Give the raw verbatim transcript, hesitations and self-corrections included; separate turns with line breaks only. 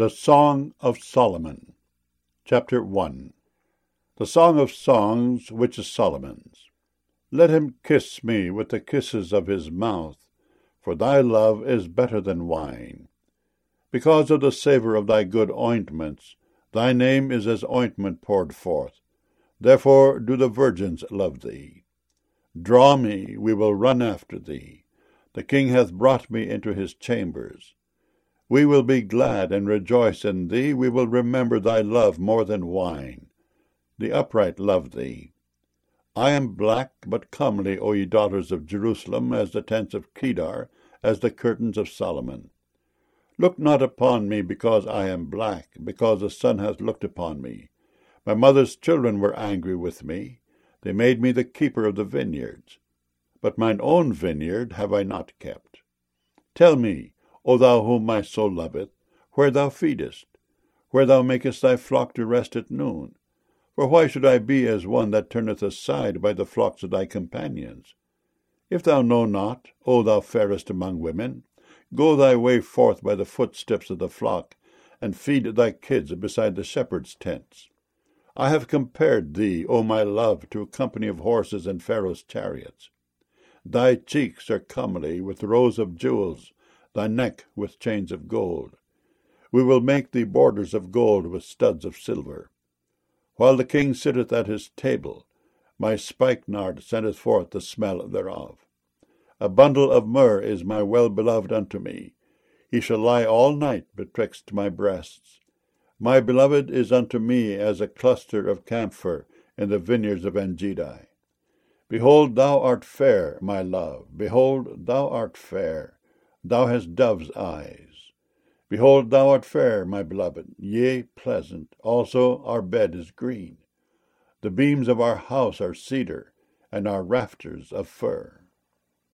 The Song of Solomon. Chapter one. The Song of Songs, which is Solomon's. Let him kiss me with the kisses of his mouth, for thy love is better than wine. Because of the savour of thy good ointments, thy name is as ointment poured forth. Therefore do the virgins love thee. Draw me, we will run after thee. The king hath brought me into his chambers. We will be glad and rejoice in thee. We will remember thy love more than wine. The upright love thee. I am black, but comely, O ye daughters of Jerusalem, as the tents of Kedar, as the curtains of Solomon. Look not upon me because I am black, because the sun hath looked upon me. My mother's children were angry with me. They made me the keeper of the vineyards. But mine own vineyard have I not kept. Tell me, O thou whom my soul loveth, where thou feedest, where thou makest thy flock to rest at noon. For why should I be as one that turneth aside by the flocks of thy companions? If thou know not, O thou fairest among women, go thy way forth by the footsteps of the flock, and feed thy kids beside the shepherds' tents. I have compared thee, O my love, to a company of horses and Pharaoh's chariots. Thy cheeks are comely with rows of jewels, thy neck with chains of gold. We will make thee borders of gold with studs of silver. While the king sitteth at his table, my spikenard sendeth forth the smell thereof. A bundle of myrrh is my well-beloved unto me. He shall lie all night betwixt my breasts. My beloved is unto me as a cluster of camphor in the vineyards of Engedi. Behold, thou art fair, my love. Behold, thou art fair. Thou hast dove's eyes. Behold, thou art fair, my beloved, yea, pleasant. Also our bed is green. The beams of our house are cedar, and our rafters of fir.